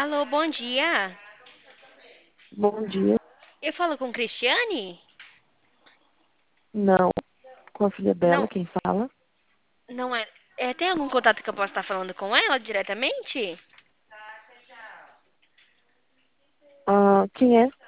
Alô, bom dia. Bom dia. Eu falo com Cristiane? Não, com a filha dela, Não, quem fala? não é. Tem algum contato que eu possa estar falando com ela diretamente? Ah, quem é?